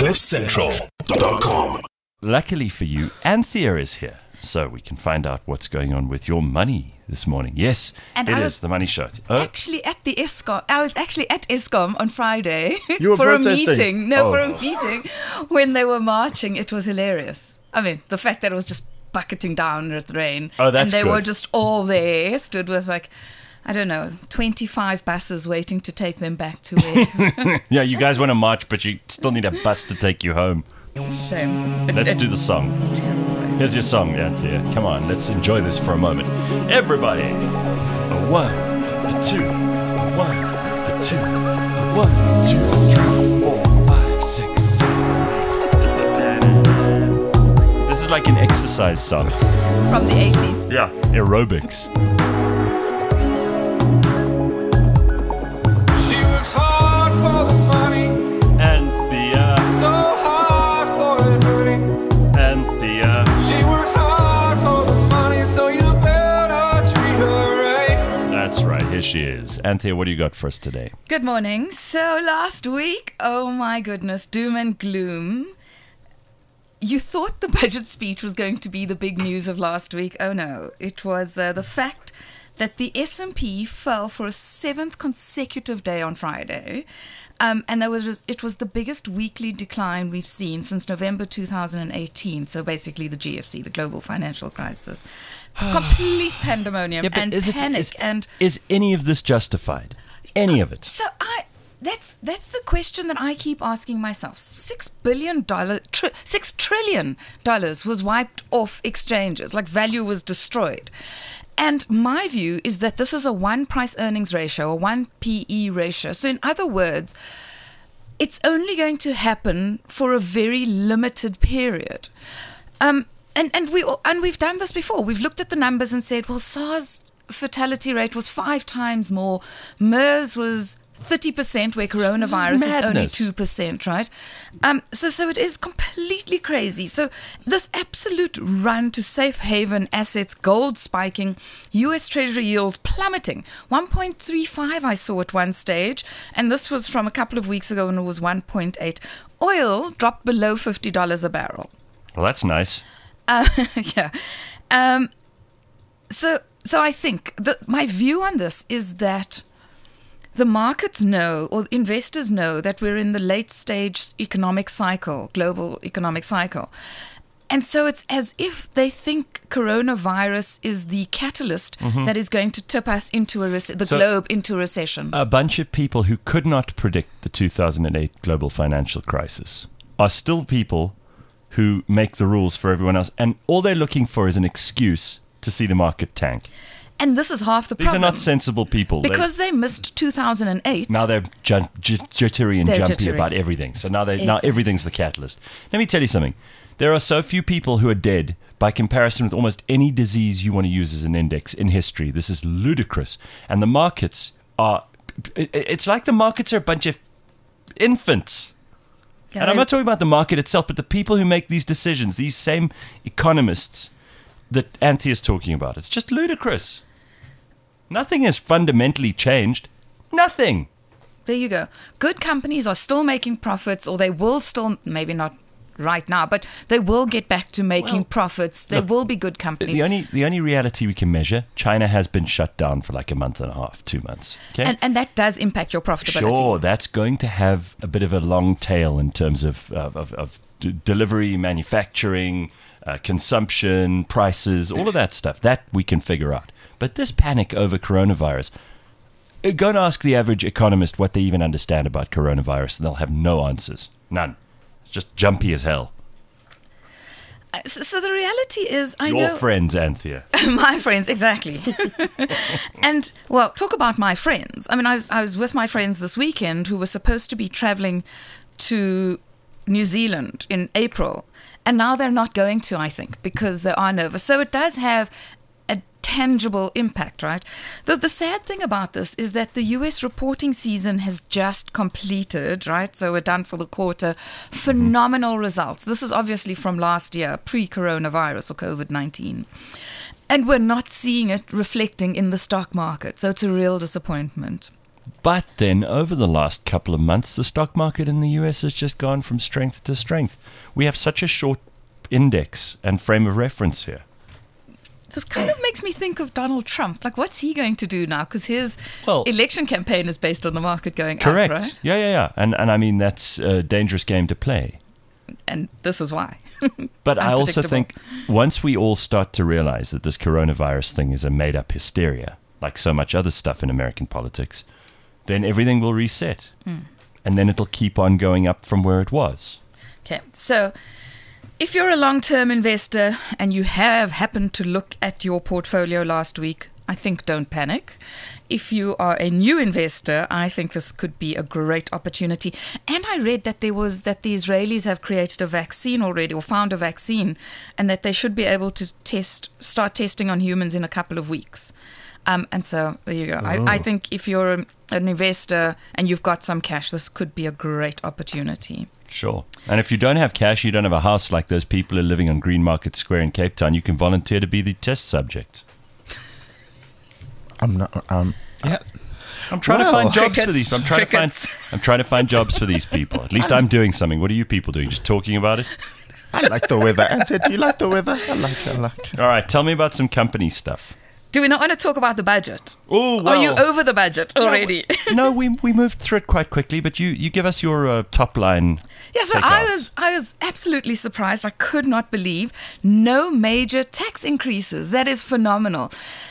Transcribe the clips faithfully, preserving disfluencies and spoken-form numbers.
cliff central dot com. Luckily for you, Anthea is here, so we can find out what's going on with your money this morning. Yes, And it I is was the money show. Oh, Actually, at the ESCOM, I was actually at ESCOM on Friday You were for protesting? a meeting. No, Oh. for a meeting when they were marching. It was hilarious. I mean, the fact that it was just bucketing down with rain, Oh, that's and they good. were just all there, stood with like, I don't know, twenty-five buses waiting to take them back to where. yeah, you guys want to march, but you still need a bus to take you home. Shame. Let's do the song. Terrible. Here's your song, Anthea. Come on, let's enjoy this for a moment. Everybody, a one, a two, a one, a two, a one, two, three, four, five, six, seven. This is like an exercise song. From the eighties. Yeah, aerobics. She works hard for the money, Anthea, so hard for it, honey. Anthea. She works hard for the money, so you better treat her right. That's right, here she is. Anthea, what do you got for us today? Good morning. So last week, oh my goodness, doom and gloom. You thought the budget speech was going to be the big news of last week. Oh no, it was uh, the fact that the S and P fell for a seventh consecutive day on Friday. Um, and there was it was the biggest weekly decline we've seen since November two thousand eighteen. So basically the G F C, the global financial crisis. Complete pandemonium and is it- panic. is- and Is any of this justified? Any of it? So I that's that's the question that I keep asking myself. Six billion dollar, tri- six trillion dollars was wiped off exchanges, like value was destroyed. And my view is that this is a one price earnings ratio, a one P E ratio. So in other words, it's only going to happen for a very limited period. Um, and and we and we've done this before. We've looked at the numbers and said, well, SARS fatality rate was five times more. MERS was thirty percent, where coronavirus is only madness. two percent, right? Um, so, so it is completely crazy. So this absolute run to safe haven assets, gold spiking, U S Treasury yields plummeting. one point three five I saw at one stage, and this was from a couple of weeks ago when it was one point eight. Oil dropped below fifty dollars a barrel. Well, that's nice. Uh, yeah. Um, so, so I think that my view on this is that the markets know, or investors know, that we're in the late stage economic cycle, global economic cycle. And so it's as if they think coronavirus is the catalyst that is going to tip us into a rec- the So- globe into a recession. A bunch of people who could not predict the two thousand eight global financial crisis are still people who make the rules for everyone else. And all they're looking for is an excuse to see the market tank. and this is half the These problem. are not sensible people. They- because they missed two thousand eight. now they're ju- j- jittery and They're jumpy jittery. about everything. So now they now Exactly. everything's the catalyst. Let me tell you something. There are so few people who are dead by comparison with almost any disease you want to use as an index in history. This is ludicrous. And the markets are it- it's like the markets are a bunch of infants. Yeah, And I'm they- not talking about the market itself, but the people who make these decisions, these same economists that Anthea is talking about. It's just ludicrous. Nothing has fundamentally changed. Nothing. There you go. Good companies are still making profits, or they will still, maybe not right now, but they will get back to making Well, profits. There look, will be good companies. The only the only reality we can measure, China has been shut down for like a month and a half, two months. Okay. and, and that does impact your profitability. Sure, that's going to have a bit of a long tail in terms of of, of, of d- delivery, manufacturing, uh, consumption, prices, all of that stuff. That we can figure out. But this panic over coronavirus, uh, go and ask the average economist what they even understand about coronavirus, and they'll have no answers. None. It's just jumpy as hell. Uh, So, so the reality is, I Your know friends, Anthea. my friends, exactly. And well, talk about my friends. I mean, I was I was with my friends this weekend who were supposed to be traveling to New Zealand in April, and now they're not going to, I think, because they are nervous. So it does have a tangible impact, right? The, the sad thing about this is that the U S reporting season has just completed, right? So we're done for the quarter. Phenomenal results. This is obviously from last year, pre-coronavirus or COVID nineteen. And we're not seeing it reflecting in the stock market. So it's a real disappointment. But then over the last couple of months, the stock market in the U S has just gone from strength to strength. We have such a short index and frame of reference here. This kind of makes me think of Donald Trump. Like, what's he going to do now? Because his Well- election campaign is based on the market going Correct. up, right? Yeah, yeah, yeah. And, and I mean, that's a dangerous game to play. And this is why. But I also Unpredictable. think once we all start to realize that this coronavirus thing is a made-up hysteria, like so much other stuff in American politics, then everything will reset. Mm. And then it'll keep on going up from where it was. Okay, so if you're a long-term investor and you have happened to look at your portfolio last week, I think don't panic. If you are a new investor, I think this could be a great opportunity. And I read that there was that the Israelis have created a vaccine already, or found a vaccine, and that they should be able to test, start testing on humans in a couple of weeks. Um, and so there you go. I, I think if you're a, an investor and you've got some cash, this could be a great opportunity. Sure. And if you don't have cash, you don't have a house like those people who are living on Green Market Square in Cape Town, you can volunteer to be the test subject. I'm not. Um, yeah. I'm trying Well, to find jobs crickets, for these. I'm trying crickets. to find. I'm trying to find jobs for these people. At least I'm doing something. What are you people doing? Just talking about it? I like the weather. Andrew, do you like the weather? I like. I like. All right. Tell me about some company stuff. Do we not want to talk about the budget? Oh, Are you over the budget already? No, we we moved through it quite quickly. But you you give us your uh, top line. Yeah, so I takeouts. was I was absolutely surprised. I could not believe no major tax increases. That is phenomenal.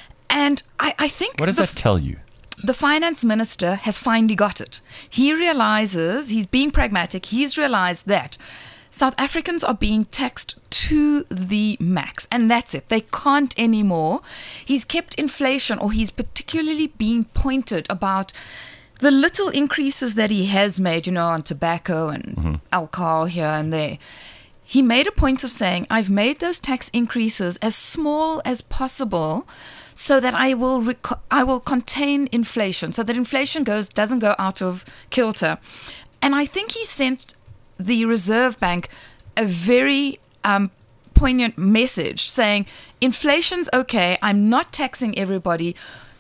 And I, I think What does the, that tell you? the finance minister has finally got it. He realizes, he's being pragmatic, he's realized that South Africans are being taxed to the max, and that's it. They can't anymore. He's kept inflation, or he's particularly being pointed about the little increases that he has made, you know, on tobacco and mm-hmm. alcohol here and there. He made a point of saying, I've made those tax increases as small as possible so that I will rec- I will contain inflation, so that inflation goes doesn't go out of kilter. And I think he sent the Reserve Bank a very um, poignant message saying, inflation's okay, I'm not taxing everybody.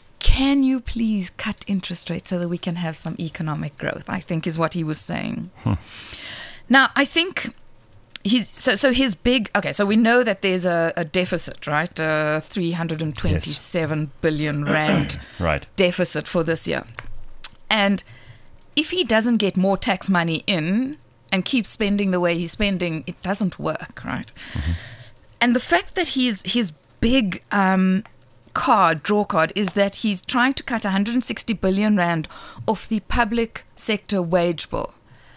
Can you please cut interest rates so that we can have some economic growth? I think is what he was saying. Hmm. Now, I think he's so so his big okay. So we know that there's a, a deficit, right? Uh, three hundred twenty-seven yes. billion rand right. deficit for this year. And if he doesn't get more tax money in and keeps spending the way he's spending, it doesn't work, right? Mm-hmm. And the fact that he's his big um, card, draw card, is that he's trying to cut one hundred sixty billion rand off the public sector wage bill.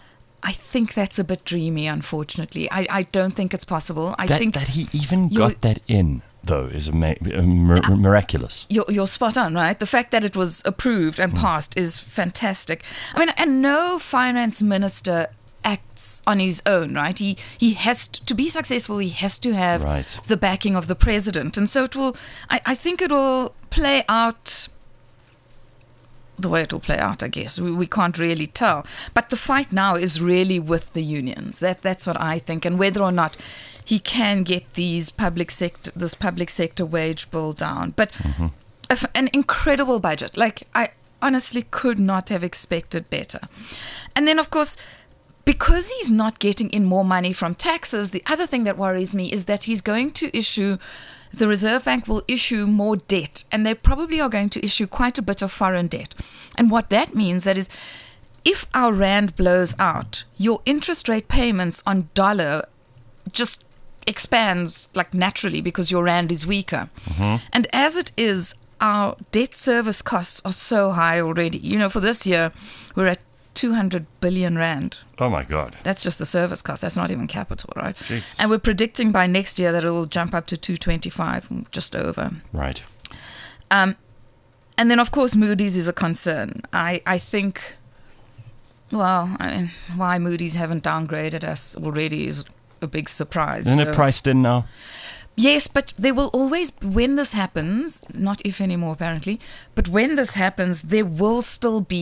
I think that's a bit dreamy, unfortunately. I, I don't think it's possible. I that, think that he even got that in, though, is ama- mir- miraculous. You're, you're spot on, right? The fact that it was approved and passed mm. is fantastic. I mean, and no finance minister acts on his own, right? He he has to, to be successful. He has to have right. the backing of the president, and so it will. I, I think it will play out the way it will play out. I guess we, we can't really tell. But the fight now is really with the unions. That that's what I think, and whether or not he can get these public sector this public sector wage bill down. But mm-hmm. a, an incredible budget. Like I honestly could not have expected better. And then of course, because he's not getting in more money from taxes, the other thing that worries me is that he's going to issue, the Reserve Bank will issue more debt, and they probably are going to issue quite a bit of foreign debt. And what that means that is, if our rand blows out, your interest rate payments on dollar just expands like naturally because your rand is weaker. Mm-hmm. And as it is, our debt service costs are so high already. You know, for this year, we're at two hundred billion rand. Oh my God. That's just the service cost. That's not even capital, right? Jesus. And we're predicting by next year that it will jump up to two twenty-five, just over. Right. Um, and then, of course, Moody's is a concern. I, I think, well, I mean, why Moody's haven't downgraded us already is a big surprise. Isn't so. it priced in now? Yes, but there will always, when this happens, not if anymore apparently, but when this happens, there will still be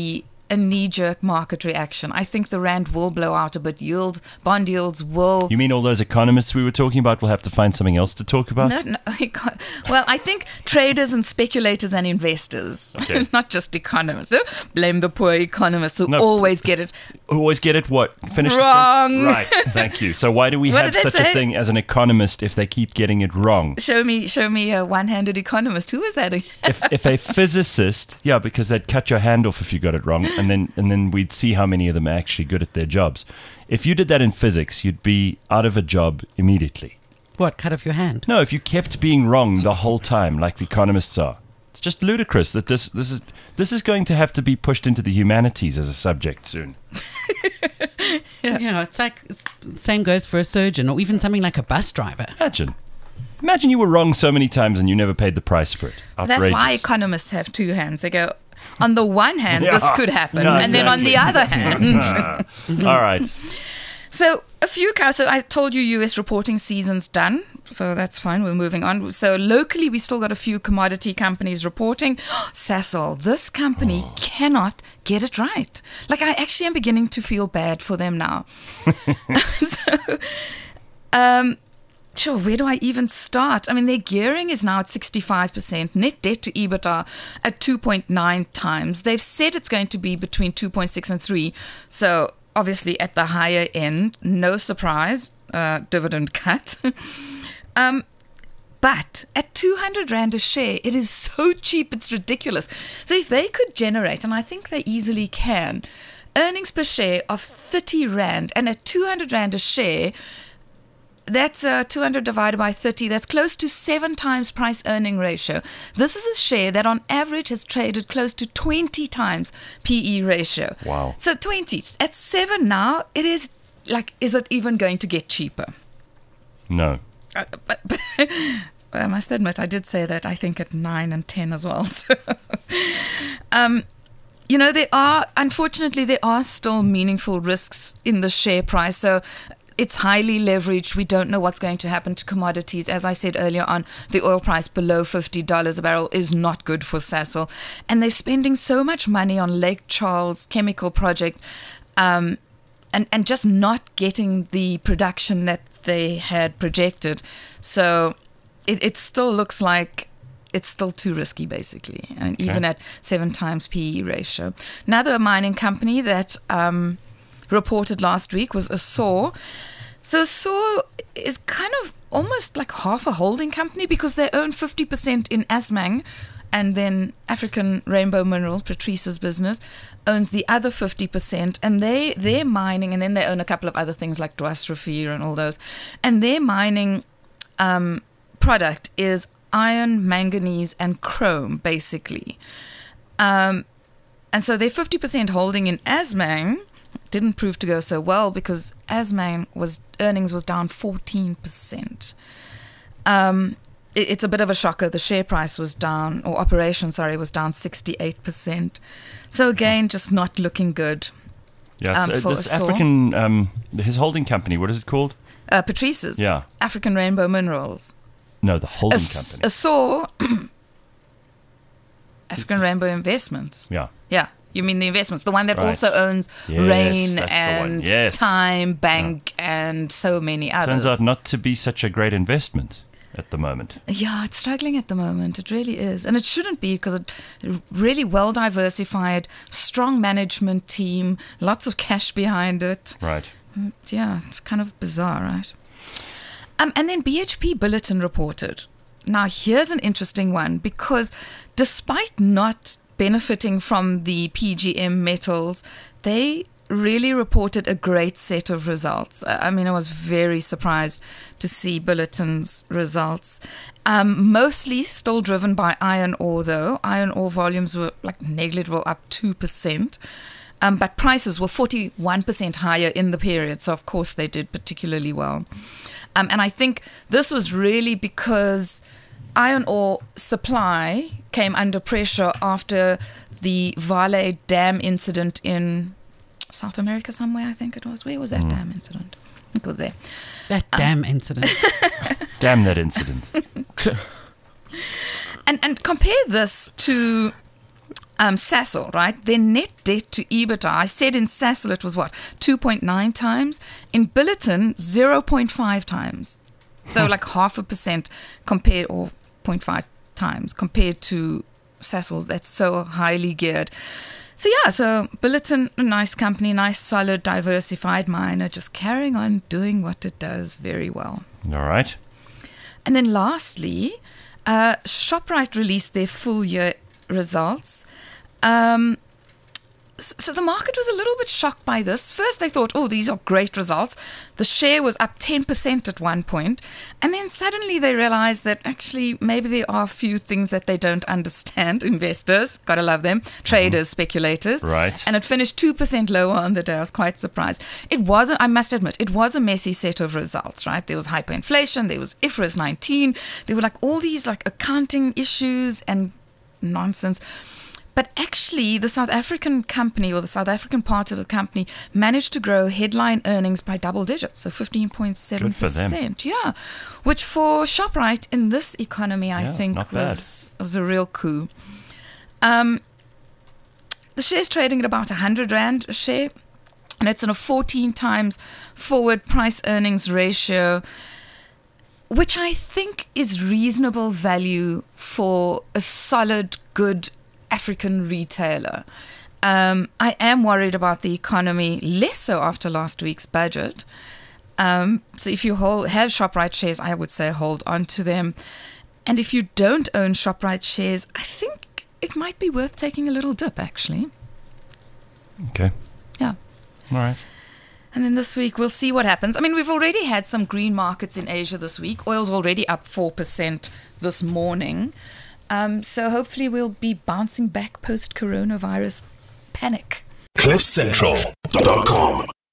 a knee-jerk market reaction. I think the rand will blow out a bit. Yields, bond yields will. You mean all those economists we were talking about will have to find something else to talk about? No, no, I can't. Well, I think traders and speculators and investors, Okay. not just economists. So blame the poor economists who No. always get it. Always get it what? Finish the Wrong. sentence? Right, thank you. So why do we What have did they such a say? thing as an economist if they keep getting it wrong? Show me, show me a one-handed economist. Who is that? if if a physicist, yeah, because they'd cut your hand off if you got it wrong, and then and then we'd see how many of them are actually good at their jobs. If you did that in physics, you'd be out of a job immediately. What, cut off your hand? No, if you kept being wrong the whole time, like the economists are, it's just ludicrous that this this is this is going to have to be pushed into the humanities as a subject soon. Yeah, you know, it's like it's, same goes for a surgeon or even something like a bus driver. Imagine, imagine you were wrong so many times and you never paid the price for it. Outrageous. That's why economists have two hands. They go, on the one hand, this Yeah. could happen, Yeah, and then on the exactly. other hand. All right. So a few cars. So I told you U S reporting season's done. So that's fine. We're moving on. So locally, we still got a few commodity companies reporting. Sasol, this company cannot get it right. Like I actually am beginning to feel bad for them now. so, um, sure, where do I even start? I mean, their gearing is now at sixty-five percent, net debt to EBITDA at two point nine times. They've said it's going to be between two point six and three. So obviously at the higher end, no surprise, uh, dividend cut. um, but at two hundred rand a share, it is so cheap, it's ridiculous. So if they could generate, and I think they easily can, earnings per share of thirty rand, and at two hundred rand a share, that's uh, two hundred divided by thirty. That's close to seven times price earning ratio. This is a share that on average has traded close to twenty times P E ratio. Wow. So twenty. At seven now, it is like, is it even going to get cheaper? No. Uh, but, but I must admit, I did say that I think at nine and ten as well. So, um, you know, there are, unfortunately, there are still meaningful risks in the share price. So it's highly leveraged. We don't know what's going to happen to commodities. As I said earlier on, the oil price below fifty dollars a barrel is not good for Sasol. And they're spending so much money on Lake Charles chemical project um, and, and just not getting the production that they had projected. So it, it still looks like it's still too risky, basically. And Okay. even at seven times P E ratio. Another mining company that um, reported last week was Assur. So Assur is kind of almost like half a holding company because they own fifty percent in Assmang, and then African Rainbow Minerals, Patrice's business, owns the other fifty percent, and they, they're mining, and then they own a couple of other things like Dwasrafir and all those. And their mining um, product is iron, manganese, and chrome, basically. Um, and so their fifty percent holding in Assmang didn't prove to go so well because Assmang was earnings was down fourteen percent. Um, it, it's a bit of a shocker. The share price was down, or operation, sorry, was down sixty-eight percent. So again, just not looking good. Yes. Um, uh, for this Assur. African, um, his holding company, what is it called? Uh, Patrice's, Yeah. African Rainbow Minerals. No, the holding Ass- company. Assur, African Rainbow Investments. Yeah. Yeah, you mean the investments, the one that Right. also owns Yes, Rain that's the one. and Yes. Time Bank and so many others. Turns out not to be such a great investment at the moment. Yeah, it's struggling at the moment. It really is. And it shouldn't be because it really well diversified, strong management team, lots of cash behind it. Right. It's- yeah, it's kind of bizarre, right? Um, and then B H P Bulletin reported. Now, here's an interesting one because despite not benefiting from the P G M metals, they really reported a great set of results. I mean, I was very surprised to see Bulletin's results. Um, mostly still driven by iron ore, though. Iron ore volumes were like negligible, up two percent. Um, but prices were forty-one percent higher in the period. So, of course, they did particularly well. Um, and I think this was really because iron ore supply came under pressure after the Vale Dam incident in South America somewhere, I think it was. Where was that dam incident? I think it was there. That damn incident. Damn that incident. And and compare this to Um, Sasol, right? Their net debt to EBITDA, I said in Sasol it was what? two point nine times. In Billiton, zero point five times. So like half a percent compared, or zero point five times compared to Sasol. That's so highly geared. So yeah, so Billiton, a nice company, nice, solid, diversified miner, just carrying on doing what it does very well. All right. And then lastly, uh, ShopRite released their full year results. Um, so the market was a little bit shocked by this. First, they thought, oh, these are great results. The share was up ten percent at one point. And then suddenly they realized that actually maybe there are a few things that they don't understand. Investors, gotta love them. Traders, speculators. Right. And it finished two percent lower on the day. I was quite surprised. It wasn't, I must admit, it was a messy set of results, right? There was hyperinflation. There was I F R S nineteen. There were like all these like accounting issues and nonsense. But actually, the South African company, or the South African part of the company, managed to grow headline earnings by double digits, so fifteen point seven percent. Yeah, which for ShopRite in this economy, I Yeah, think not bad. was was a real coup. Um, the share's trading at about one hundred rand a share, and it's in a fourteen times forward price earnings ratio, which I think is reasonable value for a solid, good African retailer. Um, I am worried about the economy, less so after last week's budget. Um, so if you hold, have ShopRite shares, I would say hold on to them. And if you don't own ShopRite shares, I think it might be worth taking a little dip, actually. Okay. Yeah. All right. And then this week, we'll see what happens. I mean, we've already had some green markets in Asia this week. Oil's already up four percent this morning. Um, so hopefully we'll be bouncing back post-coronavirus panic. cliff central dot com